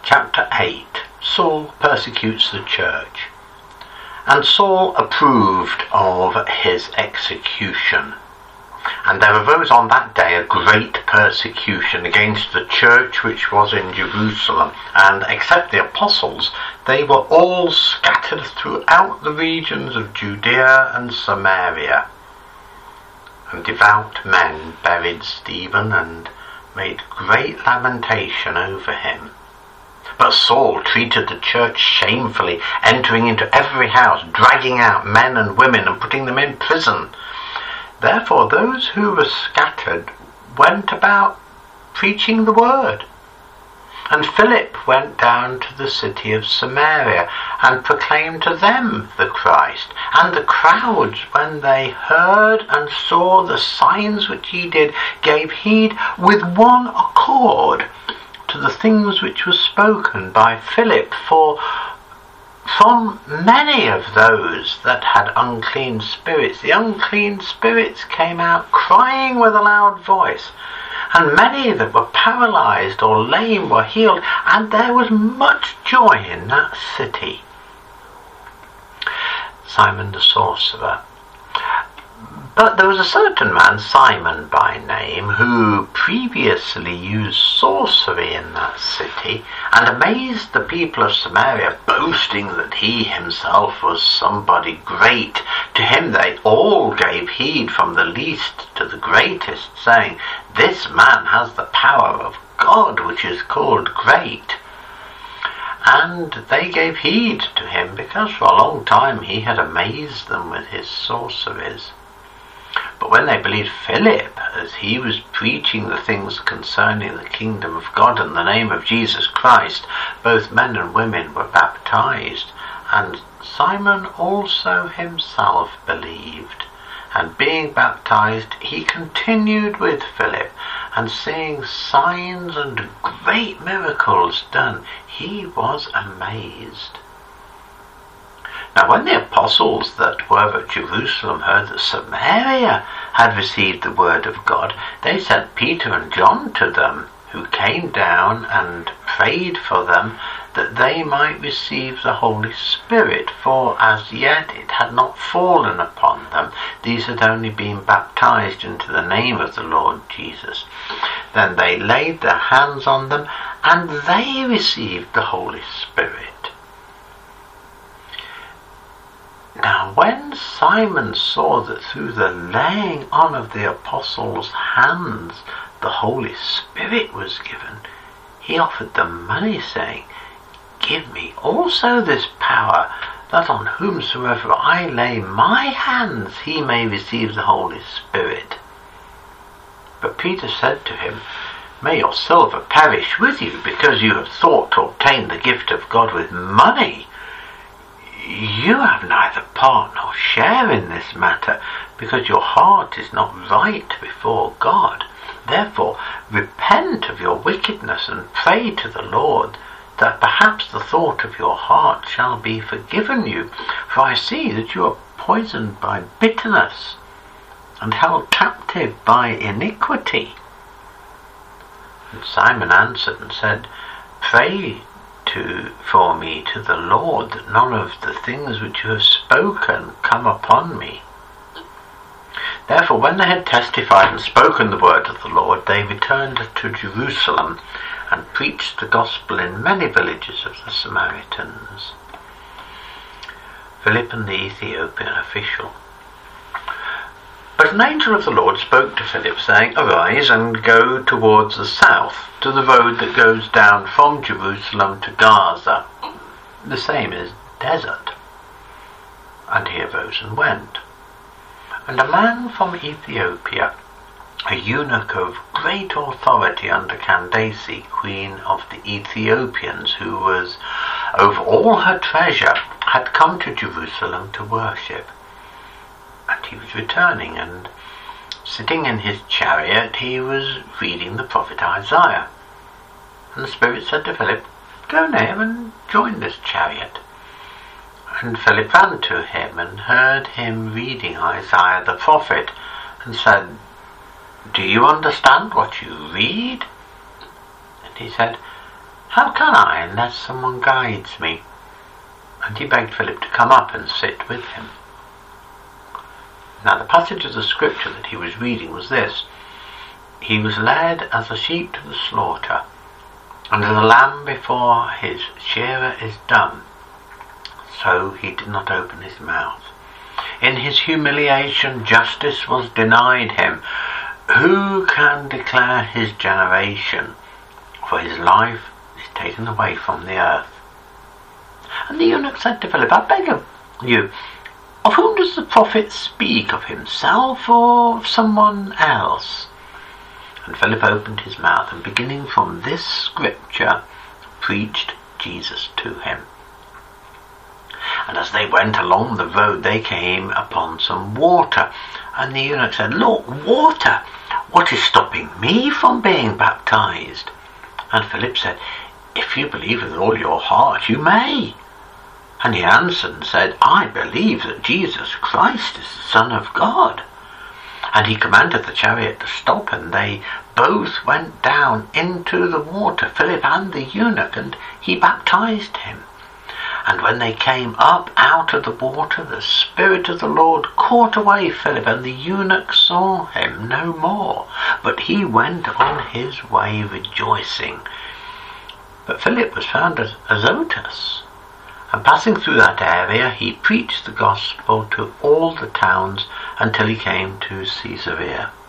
Chapter 8. Saul persecutes the church. And Saul approved of his execution. And there arose on that day a great persecution against the church which was in Jerusalem, and except the apostles, they were all scattered throughout the regions of Judea and Samaria. And devout men buried Stephen and made great lamentation over him. But Saul treated the church shamefully, entering into every house, dragging out men and women and putting them in prison. Therefore those who were scattered went about preaching the word. And Philip went down to the city of Samaria and proclaimed to them the Christ. And the crowds, when they heard and saw the signs which he did, gave heed with one accord to the things which were spoken by Philip. For from many of those that had unclean spirits, the unclean spirits came out crying with a loud voice. And many that were paralyzed or lame were healed, and there was much joy in that city. Simon the sorcerer. But there was a certain man, Simon by name, who previously used sorcery in that city, and amazed the people of Samaria, boasting that he himself was somebody great. To him they all gave heed, from the least to the greatest, saying, "This man has the power of God, which is called great." And they gave heed to him, because for a long time he had amazed them with his sorceries. But when they believed Philip, as he was preaching the things concerning the kingdom of God in the name of Jesus Christ, both men and women were baptized, and Simon also himself believed. And being baptized, he continued with Philip, and seeing signs and great miracles done, he was amazed. Now when the apostles that were at Jerusalem heard that Samaria had received the word of God, they sent Peter and John to them, who came down and prayed for them that they might receive the Holy Spirit, for as yet it had not fallen upon them. These had only been baptized into the name of the Lord Jesus. Then they laid their hands on them, and they received the Holy Spirit. Now when Simon saw that through the laying on of the apostles' hands the Holy Spirit was given, he offered them money, saying, "Give me also this power, that on whomsoever I lay my hands he may receive the Holy Spirit." But Peter said to him, "May your silver perish with you, because you have thought to obtain the gift of God with money. You have neither part nor share in this matter, because your heart is not right before God. Therefore repent of your wickedness and pray to the Lord, that perhaps the thought of your heart shall be forgiven you. For I see that you are poisoned by bitterness, and held captive by iniquity." And Simon answered and said, "Pray for me to the Lord, that none of the things which you have spoken come upon me." Therefore when they had testified and spoken the word of the Lord, they returned to Jerusalem, and preached the gospel in many villages of the Samaritans. Philip and the Ethiopian official. But an angel of the Lord spoke to Philip, saying, "Arise and go towards the south, to the road that goes down from Jerusalem to Gaza. The same is desert." And he arose and went. And a man from Ethiopia, a eunuch of great authority under Candace, queen of the Ethiopians, who was over all her treasure, had come to Jerusalem to worship. And he was returning, and sitting in his chariot he was reading the prophet Isaiah. And the Spirit said to Philip, "Go near and join this chariot." And Philip ran to him and heard him reading Isaiah the prophet, and said, "Do you understand what you read?" And he said, How can I unless someone guides me?" And he begged Philip to come up and sit with him. Now the passage of the scripture that he was reading was this: "He was led as a sheep to the slaughter, and as a lamb before his shearer is dumb, so he did not open his mouth. In his humiliation justice was denied him. Who can declare his generation? For his life is taken away from the earth." And the eunuch said to Philip, "I beg of you, of whom does the prophet speak? Of himself or of someone else?" And Philip opened his mouth, and beginning from this scripture, preached Jesus to him. And as they went along the road, they came upon some water. And the eunuch said, "Lord, water! What is stopping me from being baptized?" And Philip said, "If you believe with all your heart, you may." And he answered and said, "I believe that Jesus Christ is the Son of God." And he commanded the chariot to stop, and they both went down into the water, Philip and the eunuch, and he baptized him. And when they came up out of the water, the Spirit of the Lord caught away Philip, and the eunuch saw him no more, but he went on his way rejoicing. But Philip was found at Azotus, and passing through that area, he preached the gospel to all the towns until he came to Caesarea.